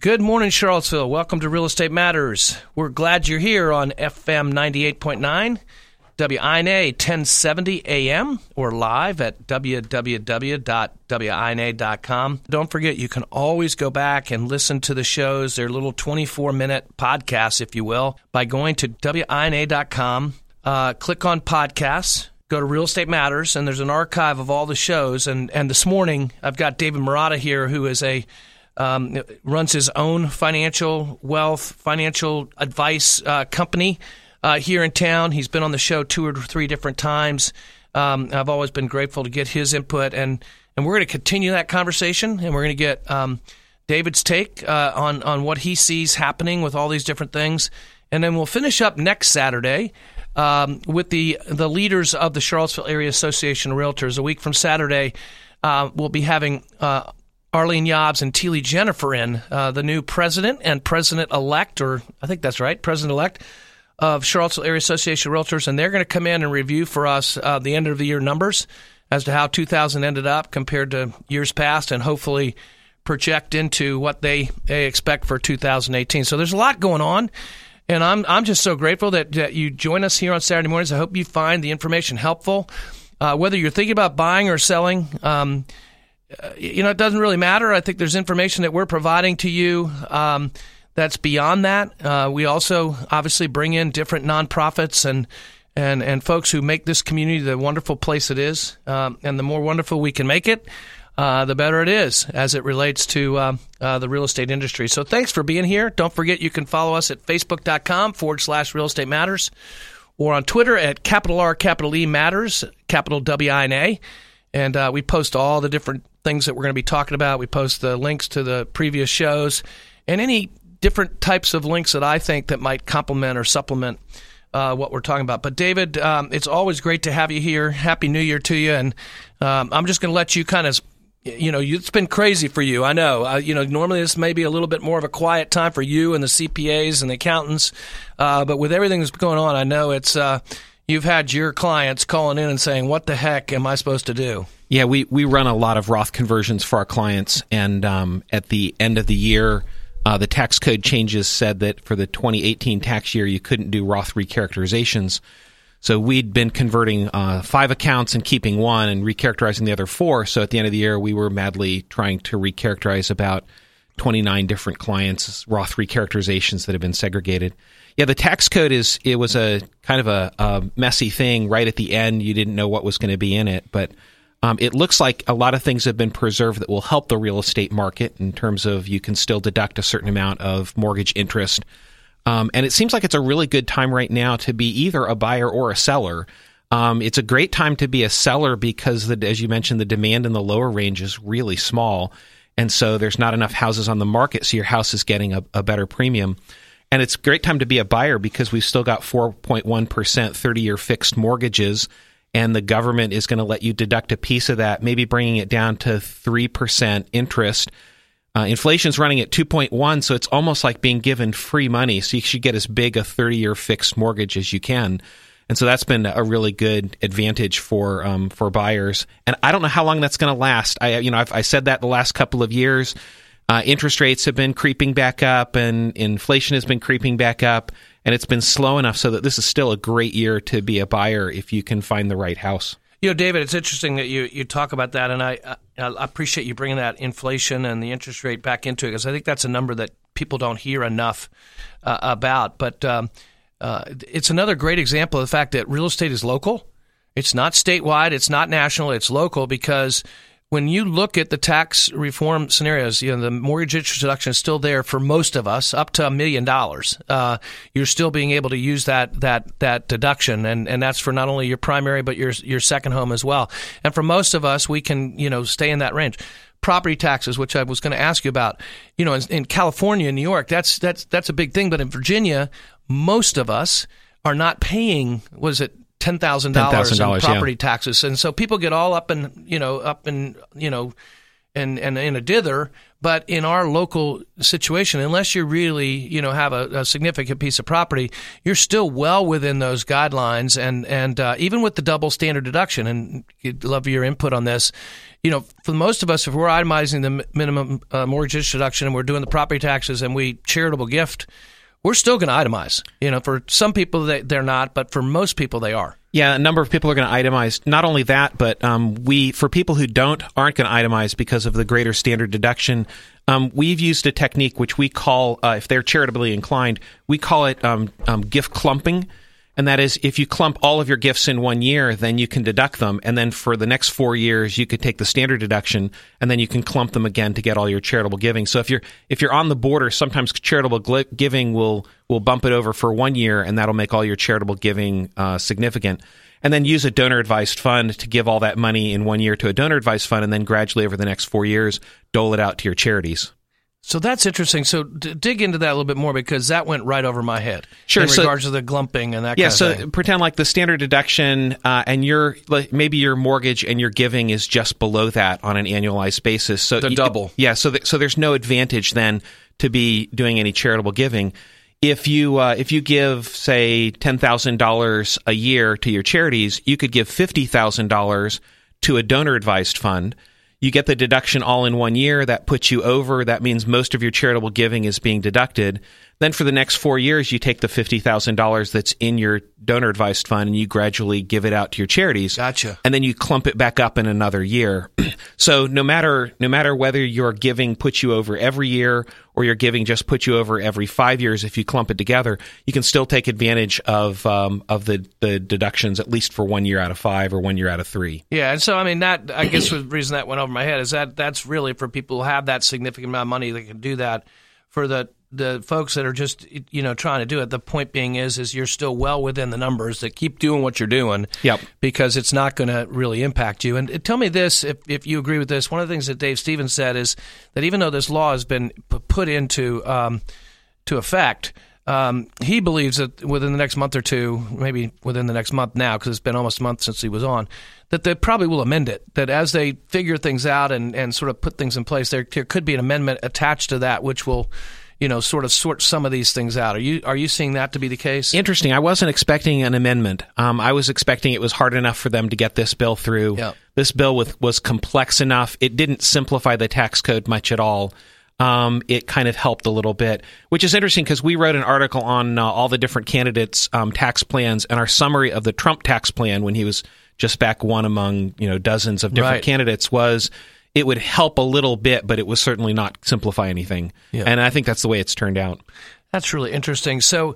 Good morning, Charlottesville. Welcome to Real Estate Matters. We're glad you're here on FM 98.9, WINA 1070 AM, or live at www.wina.com. Don't forget, you can always go back and listen to the shows, their little 24-minute podcasts, if you will, by going to wina.com, click on podcasts, go to Real Estate Matters, and there's an archive of all the shows. And this morning, I've got David Marotta here, who is runs his own financial advice company here in town. He's been on the show 2 or 3 different times. I've always been grateful to get his input, and we're going to continue that conversation, and we're going to get David's take on what he sees happening with all these different things, and then we'll finish up next Saturday with the leaders of the Charlottesville Area Association of Realtors. A week from Saturday, we'll be having Arlene Yobbs and Teely Jennifer in, the new president and president-elect, or I think that's right, president-elect of Charlottesville Area Association of Realtors, and they're going to come in and review for us the end-of-the-year numbers as to how 2000 ended up compared to years past, and hopefully project into what they expect for 2018. So there's a lot going on, and I'm just so grateful that you join us here on Saturday mornings. I hope you find the information helpful. Whether you're thinking about buying or selling, it doesn't really matter. I think there's information that we're providing to you that's beyond that. We also obviously bring in different nonprofits and folks who make this community the wonderful place it is. And the more wonderful we can make it, the better it is as it relates to the real estate industry. So thanks for being here. Don't forget you can follow us at facebook.com/Real Estate Matters, or on Twitter at R E Matters, WINA. And we post all the different things that we're going to be talking about. We post the links to the previous shows and any different types of links that I think that might complement or supplement what we're talking about. But David, it's always great to have you here. Happy New Year to you. And I'm just going to let you kind of, it's been crazy for you. I know. Normally this may be a little bit more of a quiet time for you and the CPAs and the accountants. But with everything that's going on, I know it's you've had your clients calling in and saying, what the heck am I supposed to do? Yeah, we run a lot of Roth conversions for our clients, and at the end of the year, the tax code changes said that for the 2018 tax year, you couldn't do Roth recharacterizations. So we'd been converting 5 accounts and keeping 1 and recharacterizing the other 4. So at the end of the year, we were madly trying to recharacterize about 29 different clients' Roth recharacterizations that have been segregated. Yeah, the tax code it was a kind of a messy thing right at the end. You didn't know what was going to be in it, but it looks like a lot of things have been preserved that will help the real estate market in terms of you can still deduct a certain amount of mortgage interest. And it seems like it's a really good time right now to be either a buyer or a seller. It's a great time to be a seller because, as you mentioned, the demand in the lower range is really small. And so there's not enough houses on the market, so your house is getting a better premium. And it's a great time to be a buyer because we've still got 4.1% 30-year fixed mortgages, and the government is going to let you deduct a piece of that, maybe bringing it down to 3% interest. Inflation's running at 2.1, so it's almost like being given free money. So you should get as big a 30-year fixed mortgage as you can. And so that's been a really good advantage for buyers. And I don't know how long that's going to last. I said that the last couple of years. Interest rates have been creeping back up, and inflation has been creeping back up, and it's been slow enough so that this is still a great year to be a buyer if you can find the right house. David, it's interesting that you talk about that, and I appreciate you bringing that inflation and the interest rate back into it, because I think that's a number that people don't hear enough about. But it's another great example of the fact that real estate is local. It's not statewide. It's not national. It's local, because when you look at the tax reform scenarios, the mortgage interest deduction is still there for most of us, up to $1 million. You're still being able to use that deduction, and that's for not only your primary but your second home as well. And for most of us, we can stay in that range. Property taxes, which I was going to ask you about, in California and New York, that's a big thing. But in Virginia, most of us are not paying, $10,000 in property taxes, and so people get all up in a dither. But in our local situation, unless you really, have a significant piece of property, you're still well within those guidelines. And even with the double standard deduction, and I'd love your input on this, for most of us, if we're itemizing the minimum mortgage deduction and we're doing the property taxes and we charitable gift, we're still going to itemize. For some people, they're not, but for most people, they are. Yeah, a number of people are going to itemize. Not only that, but for people who aren't going to itemize because of the greater standard deduction, we've used a technique which we call, if they're charitably inclined, we call it gift clumping. And that is, if you clump all of your gifts in 1 year, then you can deduct them. And then for the next 4 years, you could take the standard deduction, and then you can clump them again to get all your charitable giving. So if you're on the border, sometimes charitable giving will bump it over for 1 year, and that'll make all your charitable giving significant. And then use a donor-advised fund to give all that money in 1 year to a donor-advised fund, and then gradually over the next 4 years, dole it out to your charities. So that's interesting. So dig into that a little bit more, because that went right over my head. Sure. In regards to the glumping and that kind of thing. Yeah, so pretend like the standard deduction and maybe your mortgage and your giving is just below that on an annualized basis. So double. Yeah, so there's no advantage then to be doing any charitable giving. If you give, say, $10,000 a year to your charities, you could give $50,000 to a donor-advised fund. You get the deduction all in 1 year. That puts you over. That means most of your charitable giving is being deducted. Then for the next 4 years, you take the $50,000 that's in your donor-advised fund and you gradually give it out to your charities. Gotcha. And then you clump it back up in another year. So no matter whether your giving puts you over every year or your giving just puts you over every 5 years, if you clump it together, you can still take advantage of the deductions at least for 1 year out of 5 or 1 year out of 3. Yeah, and so that I guess the reason that went over my head is that's really for people who have that significant amount of money that can do that. For the folks that are just trying to do it, the point being is you're still well within the numbers that keep doing what you're doing. Yep. Because it's not going to really impact you. And tell me this, if you agree with this, one of the things that Dave Stevens said is that even though this law has been put into to effect, he believes that within the next month or two, maybe within the next month now, because it's been almost a month since he was on, that they probably will amend it, that as they figure things out and sort of put things in place, there could be an amendment attached to that which will sort of sort some of these things out. Are you seeing that to be the case? Interesting. I wasn't expecting an amendment. I was expecting it was hard enough for them to get this bill through. Yep. This bill was complex enough. It didn't simplify the tax code much at all. It kind of helped a little bit, which is interesting because we wrote an article on all the different candidates' tax plans, and our summary of the Trump tax plan when he was just back one among dozens of different candidates was it would help a little bit, but it was certainly not simplify anything. Yeah. And I think that's the way it's turned out. That's really interesting. So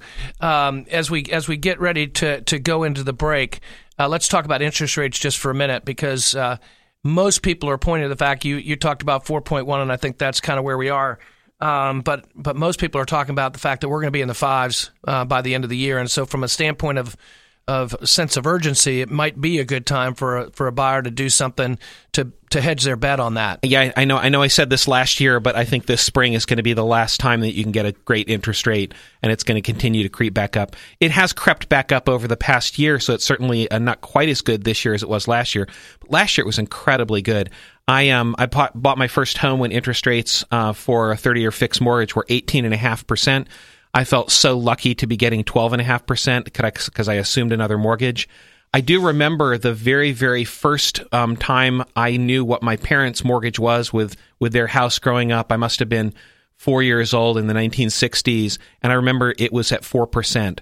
as we get ready to go into the break, let's talk about interest rates just for a minute, because most people are pointing to the fact you talked about 4.1, and I think that's kind of where we are. But most people are talking about the fact that we're going to be in the 5s by the end of the year. And so from a standpoint of sense of urgency, it might be a good time for a buyer to do something to hedge their bet on that. Yeah, I know I said this last year, but I think this spring is going to be the last time that you can get a great interest rate, and it's going to continue to creep back up. It has crept back up over the past year, so it's certainly not quite as good this year as it was last year. But last year it was incredibly good. I bought my first home when interest rates for a 30-year fixed mortgage were 18.5%. I felt so lucky to be getting 12.5% because I assumed another mortgage. I do remember the very, very first time I knew what my parents' mortgage was with their house growing up. I must have been 4 years old in the 1960s, and I remember it was at 4%.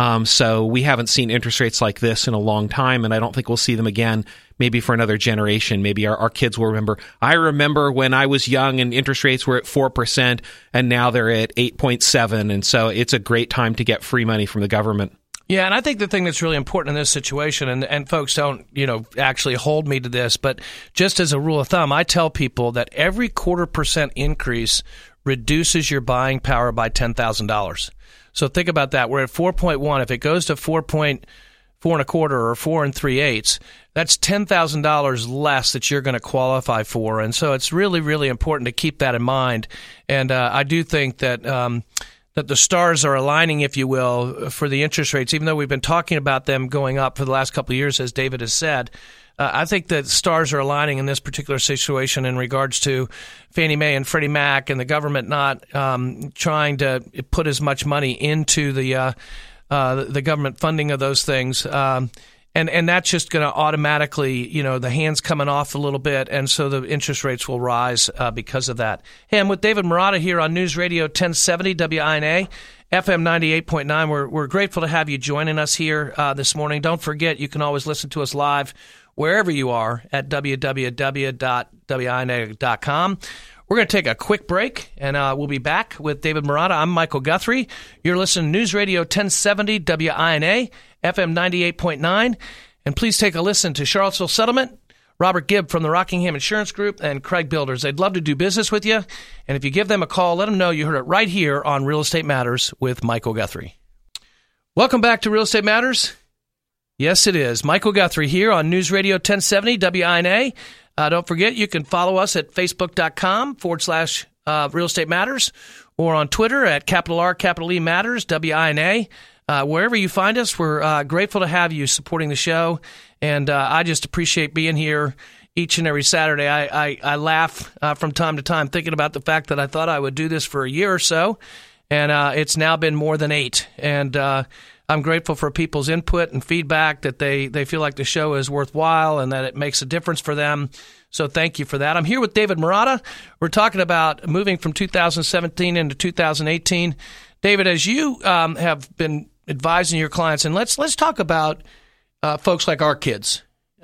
So we haven't seen interest rates like this in a long time, and I don't think we'll see them again maybe for another generation. Maybe our kids will remember. I remember when I was young and interest rates were at 4%, and now they're at 8.7%, and so it's a great time to get free money from the government. Yeah, and I think the thing that's really important in this situation, and folks don't, actually hold me to this, but just as a rule of thumb, I tell people that every 0.25% increase reduces your buying power by $10,000. So think about that. We're at 4.1. If it goes to 4.425 or 4 3/8, that's $10,000 less that you're going to qualify for. And so it's really, really important to keep that in mind. And I do think that that the stars are aligning, if you will, for the interest rates, even though we've been talking about them going up for the last couple of years, as David has said. I think that stars are aligning in this particular situation in regards to Fannie Mae and Freddie Mac and the government not trying to put as much money into the government funding of those things. And that's just going to automatically, the hands coming off a little bit, and so the interest rates will rise because of that. Hey, I'm with David Marotta here on News Radio 1070 WINA, FM 98.9. We're grateful to have you joining us here this morning. Don't forget, you can always listen to us live wherever you are at www.wina.com. We're going to take a quick break, and we'll be back with David Marotta. I'm Michael Guthrie. You're listening to News Radio 1070 WINA, FM 98.9. And please take a listen to Charlottesville Settlement, Robert Gibb from the Rockingham Insurance Group, and Craig Builders. They'd love to do business with you. And if you give them a call, let them know you heard it right here on Real Estate Matters with Michael Guthrie. Welcome back to Real Estate Matters. Yes, it is. Michael Guthrie here on News Radio 1070 WINA. Don't forget, you can follow us at facebook.com/Real Estate Matters, or on Twitter at R, E Matters, WINA. Wherever you find us, we're grateful to have you supporting the show, and I just appreciate being here each and every Saturday. I laugh from time to time thinking about the fact that I thought I would do this for a year or so, and it's now been more than 8. And I'm grateful for people's input and feedback, that they feel like the show is worthwhile and that it makes a difference for them. So thank you for that. I'm here with David Marotta. We're talking about moving from 2017 into 2018. David, as you have been advising your clients, and let's talk about folks like our kids.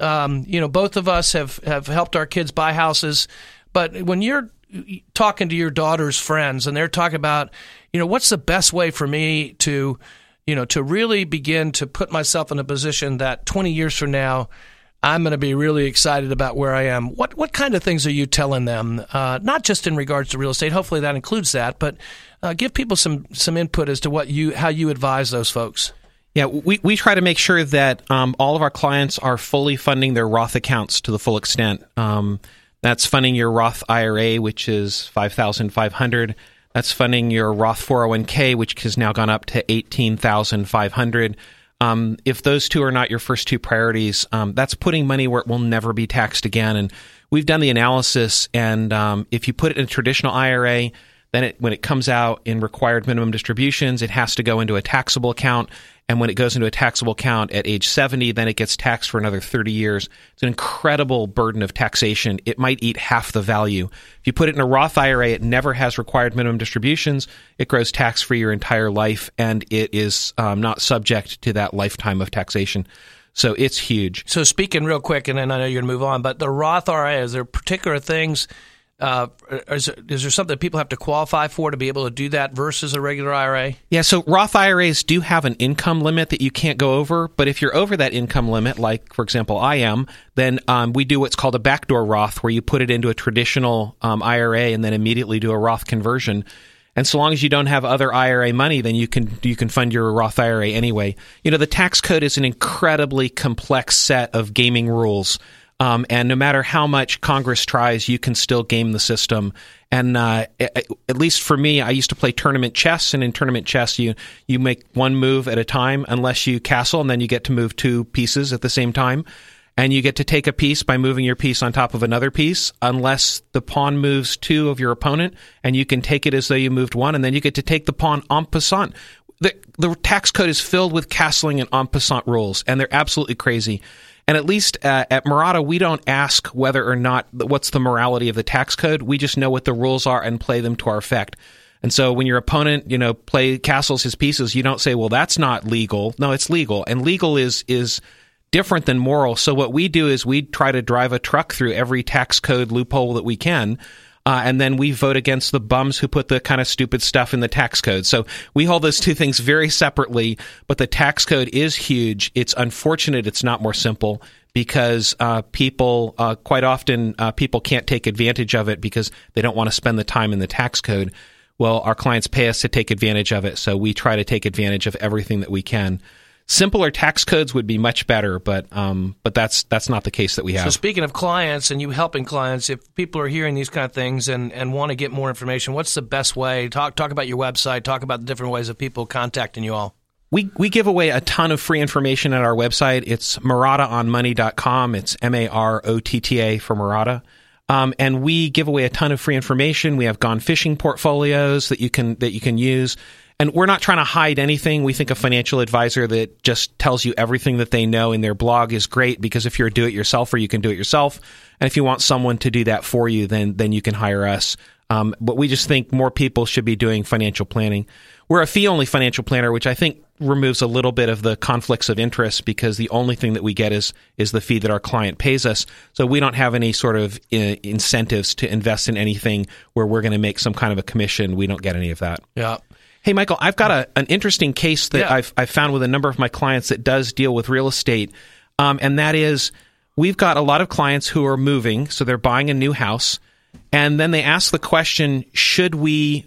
Both of us have helped our kids buy houses, but when you're talking to your daughter's friends and they're talking about, what's the best way for me to really begin to put myself in a position that 20 years from now, I'm going to be really excited about where I am. What kind of things are you telling them? Not just in regards to real estate. Hopefully that includes that, but give people some input as to how you advise those folks. Yeah, we try to make sure that all of our clients are fully funding their Roth accounts to the full extent. That's funding your Roth IRA, which is $5,500. That's funding your Roth 401k, which has now gone up to $18,500. If those two are not your first two priorities, that's putting money where it will never be taxed again. And we've done the analysis, and if you put it in a traditional IRA, then when it comes out in required minimum distributions, it has to go into a taxable account. And when it goes into a taxable account at age 70, then it gets taxed for another 30 years. It's an incredible burden of taxation. It might eat half the value. If you put it in a Roth IRA, it never has required minimum distributions. It grows tax-free your entire life, and it is not subject to that lifetime of taxation. So it's huge. So speaking real quick, and then I know you're going to move on, but the Roth IRA, is there particular things, is there something that people have to qualify for to be able to do that versus a regular IRA? Yeah, so Roth IRAs do have an income limit that you can't go over, but if you're over that income limit, like, for example, I am, then we do what's called a backdoor Roth, where you put it into a traditional IRA and then immediately do a Roth conversion. And so long as you don't have other IRA money, then you can fund your Roth IRA anyway. The tax code is an incredibly complex set of gaming rules. And no matter how much Congress tries, you can still game the system. And at least for me, I used to play tournament chess, and in tournament chess, you make one move at a time unless you castle, and then you get to move two pieces at the same time. And you get to take a piece by moving your piece on top of another piece, unless the pawn moves two of your opponent, and you can take it as though you moved one, and then you get to take the pawn en passant. The tax code is filled with castling and en passant rules, and they're absolutely crazy. And at least at Marotta, we don't ask whether or not what's the morality of the tax code. We just know what the rules are and play them to our effect. And so when your opponent, castles his pieces, you don't say, well, that's not legal. No, it's legal. And legal is different than moral. So what we do is we try to drive a truck through every tax code loophole that we can. And then we vote against the bums who put the kind of stupid stuff in the tax code. So we hold those two things very separately, but the tax code is huge. It's unfortunate it's not more simple, because people quite often people can't take advantage of it because they don't want to spend the time in the tax code. Well, our clients pay us to take advantage of it, so we try to take advantage of everything that we can. Simpler tax codes would be much better, but that's not the case that we have. So speaking of clients and you helping clients, if people are hearing these kind of things and want to get more information, what's the best way? Talk about your website. Talk about the different ways of people contacting you all. We give away a ton of free information at our website. It's marottaonmoney.com. It's MAROTTA for Marotta. And we give away a ton of free information. We have gone fishing portfolios that you can use. And we're not trying to hide anything. We think a financial advisor that just tells you everything that they know in their blog is great, because if you're a do-it-yourselfer, you can do it yourself. And if you want someone to do that for you, then you can hire us. But we just think more people should be doing financial planning. We're a fee-only financial planner, which I think removes a little bit of the conflicts of interest, because the only thing that we get is the fee that our client pays us. So we don't have any sort of incentives to invest in anything where we're going to make some kind of a commission. We don't get any of that. Yeah. Hey, Michael, I've got an interesting case that I've found with a number of my clients that does deal with real estate, and that is we've got a lot of clients who are moving, so they're buying a new house, and then they ask the question, should we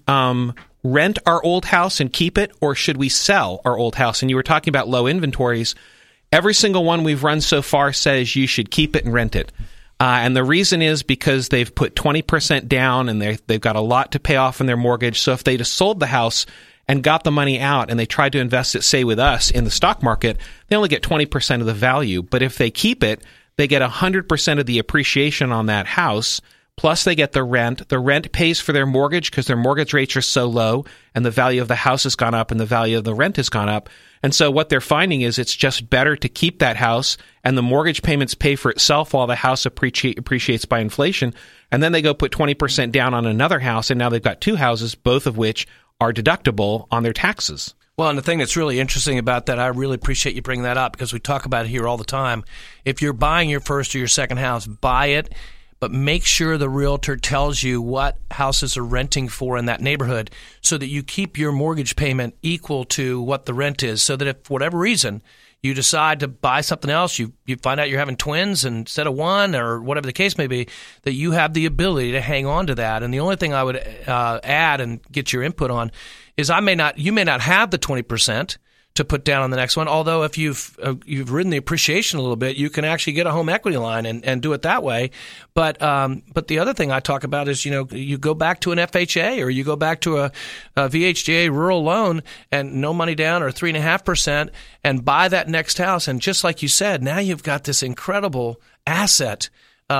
rent our old house and keep it, or should we sell our old house? And you were talking about low inventories. Every single one we've run so far says you should keep it and rent it. And the reason is because they've put 20% down and they've got a lot to pay off in their mortgage. So if they just sold the house and got the money out and they tried to invest it, say, with us in the stock market, they only get 20% of the value. But if they keep it, they get 100% of the appreciation on that house, plus they get the rent. The rent pays for their mortgage because their mortgage rates are so low, and the value of the house has gone up and the value of the rent has gone up. And so what they're finding is it's just better to keep that house, and the mortgage payments pay for itself while the house appreciates by inflation. And then they go put 20% down on another house, and now they've got two houses, both of which are deductible on their taxes. Well, and the thing that's really interesting about that, I really appreciate you bringing that up, because we talk about it here all the time. If you're buying your first or your second house, buy it, but make sure the realtor tells you what houses are renting for in that neighborhood, so that you keep your mortgage payment equal to what the rent is, so that if for whatever reason you decide to buy something else, you find out you're having twins instead of one, or whatever the case may be, that you have the ability to hang on to that. And the only thing I would add and get your input on is you may not have the 20% to put down on the next one. Although if you've ridden the appreciation a little bit, you can actually get a home equity line and do it that way. But the other thing I talk about is, you go back to an FHA, or you go back to a VHDA rural loan and no money down, or 3.5%, and buy that next house. And just like you said, now you've got this incredible asset.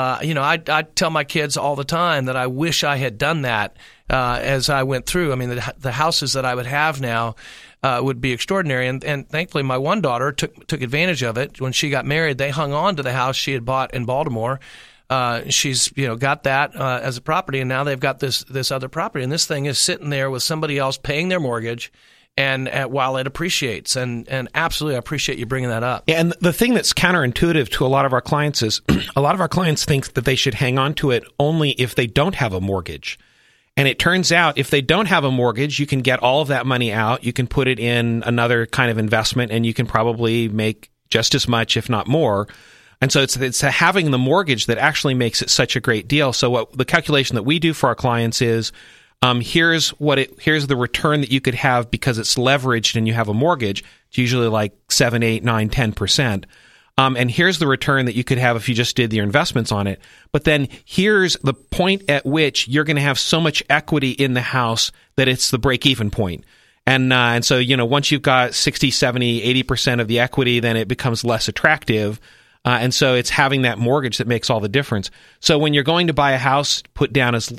I tell my kids all the time that I wish I had done that as I went through. I mean, the houses that I would have now would be extraordinary. And thankfully, my one daughter took advantage of it. When she got married, they hung on to the house she had bought in Baltimore. She's got that as a property, and now they've got this other property. And this thing is sitting there with somebody else paying their mortgage, and while it appreciates. And absolutely, I appreciate you bringing that up. Yeah, and the thing that's counterintuitive to a lot of our clients is a lot of our clients think that they should hang on to it only if they don't have a mortgage. And it turns out if they don't have a mortgage, you can get all of that money out. You can put it in another kind of investment, and you can probably make just as much, if not more. And so it's having the mortgage that actually makes it such a great deal. So the calculation that we do for our clients is, here's the return that you could have because it's leveraged and you have a mortgage. It's usually like 7, 8, 9, 10%. And here's the return that you could have if you just did your investments on it. But then here's the point at which you're going to have so much equity in the house that it's the break-even point. And so, once you've got 60, 70, 80% of the equity, then it becomes less attractive. And so it's having that mortgage that makes all the difference. So when you're going to buy a house, put down as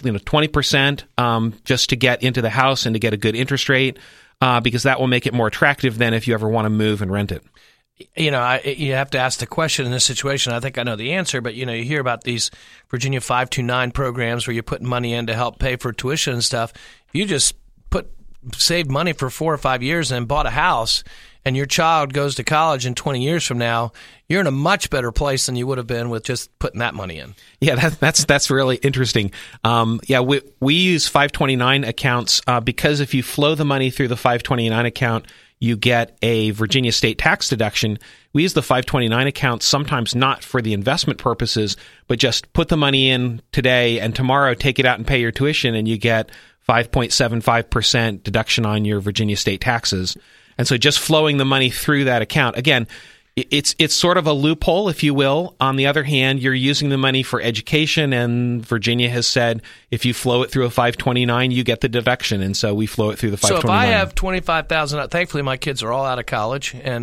20% just to get into the house and to get a good interest rate, because that will make it more attractive than if you ever want to move and rent it. You have to ask the question in this situation. I think I know the answer, but you hear about these Virginia 529 programs where you're putting money in to help pay for tuition and stuff. If you just saved money for 4 or 5 years and bought a house, and your child goes to college in 20 years from now, you're in a much better place than you would have been with just putting that money in. Yeah, that's really interesting. We use 529 accounts because if you flow the money through the 529 account, you get a Virginia state tax deduction. We use the 529 account sometimes not for the investment purposes, but just put the money in today and tomorrow take it out and pay your tuition, and you get 5.75% deduction on your Virginia state taxes. And so just flowing the money through that account, again, It's sort of a loophole, if you will. On the other hand, you're using the money for education, and Virginia has said if you flow it through a 529, you get the deduction, and so we flow it through the 529. So if I have $25,000, thankfully my kids are all out of college, and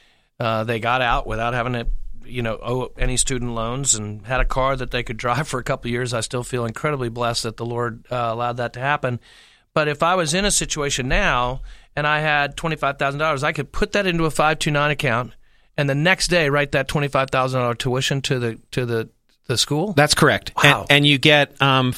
they got out without having to, owe any student loans, and had a car that they could drive for a couple of years. I still feel incredibly blessed that the Lord allowed that to happen. But if I was in a situation now and I had $25,000, I could put that into a 529 account, and the next day write that $25,000 tuition to the school? That's correct. Wow. And you get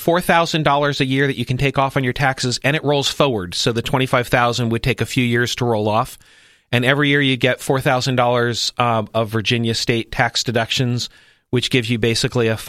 $4,000 a year that you can take off on your taxes, and it rolls forward. So the $25,000 would take a few years to roll off. And every year you get $4,000 of Virginia state tax deductions, which gives you basically a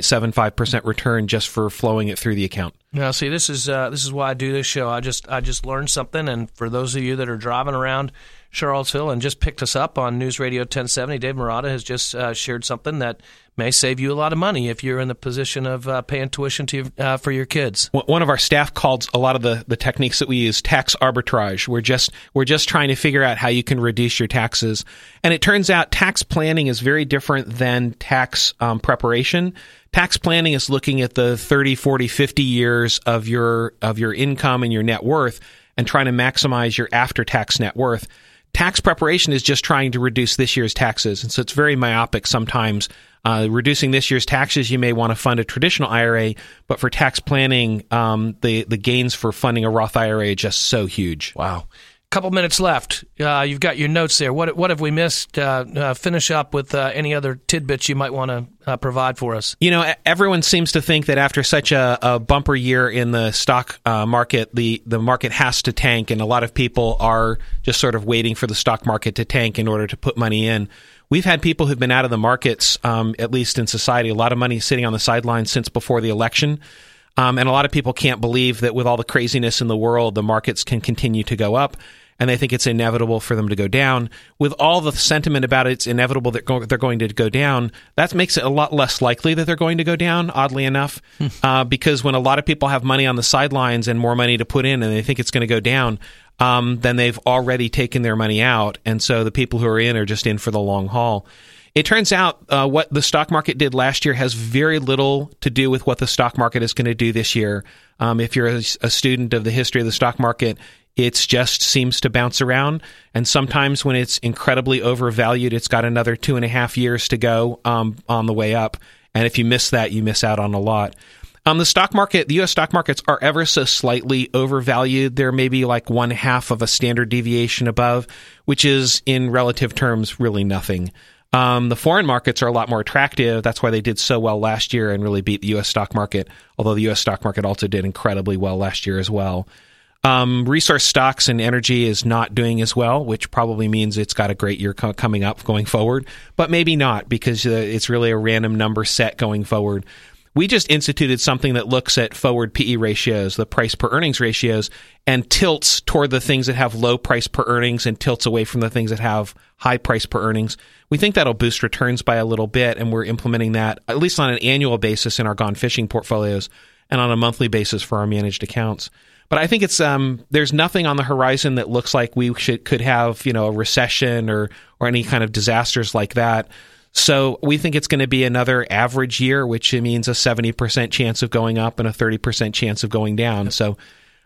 5.75% return just for flowing it through the account. Now, see, this is why I do this show. I just learned something, and for those of you that are driving around Charlottesville and just picked us up on News Radio 1070, Dave Marotta has just shared something that may save you a lot of money if you're in the position of paying tuition for your kids. One of our staff called a lot of the techniques that we use tax arbitrage. We're just trying to figure out how you can reduce your taxes. And it turns out tax planning is very different than tax preparation. Tax planning is looking at the 30, 40, 50 years of your income and your net worth and trying to maximize your after-tax net worth. Tax preparation is just trying to reduce this year's taxes, and so it's very myopic sometimes. Reducing this year's taxes, you may want to fund a traditional IRA, but for tax planning, the gains for funding a Roth IRA are just so huge. Wow. Couple minutes left. You've got your notes there. What have we missed? Finish up with any other tidbits you might want to provide for us. Everyone seems to think that after such a bumper year in the stock market, the market has to tank, and a lot of people are just sort of waiting for the stock market to tank in order to put money in. We've had people who've been out of the markets, at least in society, a lot of money sitting on the sidelines since before the election. And a lot of people can't believe that with all the craziness in the world, the markets can continue to go up. And they think it's inevitable for them to go down. With all the sentiment about it's inevitable that they're going to go down, that makes it a lot less likely that they're going to go down, oddly enough, because when a lot of people have money on the sidelines and more money to put in and they think it's going to go down, then they've already taken their money out. And so the people who are in are just in for the long haul. It turns out what the stock market did last year has very little to do with what the stock market is going to do this year. If you're a student of the history of the stock market, it just seems to bounce around. And sometimes when it's incredibly overvalued, it's got another 2.5 years to go on the way up. And if you miss that, you miss out on a lot. The stock market, the U.S. stock markets are ever so slightly overvalued. They're maybe like 1/2 of a standard deviation above, which is in relative terms really nothing. The foreign markets are a lot more attractive. That's why they did so well last year and really beat the U.S. stock market, although the U.S. stock market also did incredibly well last year as well. Resource stocks and energy is not doing as well, which probably means it's got a great year coming up going forward, but maybe not because it's really a random number set going forward. We just instituted something that looks at forward PE ratios, the price per earnings ratios, and tilts toward the things that have low price per earnings and tilts away from the things that have high price per earnings. We think that'll boost returns by a little bit, and we're implementing that at least on an annual basis in our Gone Fishing portfolios and on a monthly basis for our managed accounts. But I think it's there's nothing on the horizon that looks like we could have a recession or any kind of disasters like that. So we think it's going to be another average year, which means a 70% chance of going up and a 30% chance of going down. So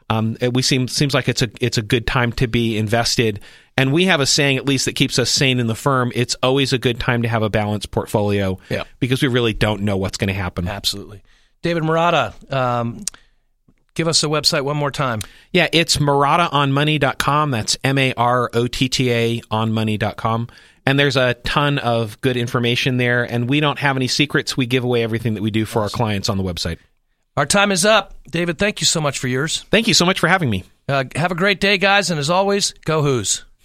it seems like it's a good time to be invested. And we have a saying, at least, that keeps us sane in the firm. It's always a good time to have a balanced portfolio because we really don't know what's going to happen. Absolutely. David Marotta, give us the website one more time. Yeah, it's marottaonmoney.com. That's MAROTTA onmoney.com. And there's a ton of good information there. And we don't have any secrets. We give away everything that we do for our clients on the website. Our time is up. David, thank you so much for yours. Thank you so much for having me. Have a great day, guys. And as always, go Hoos.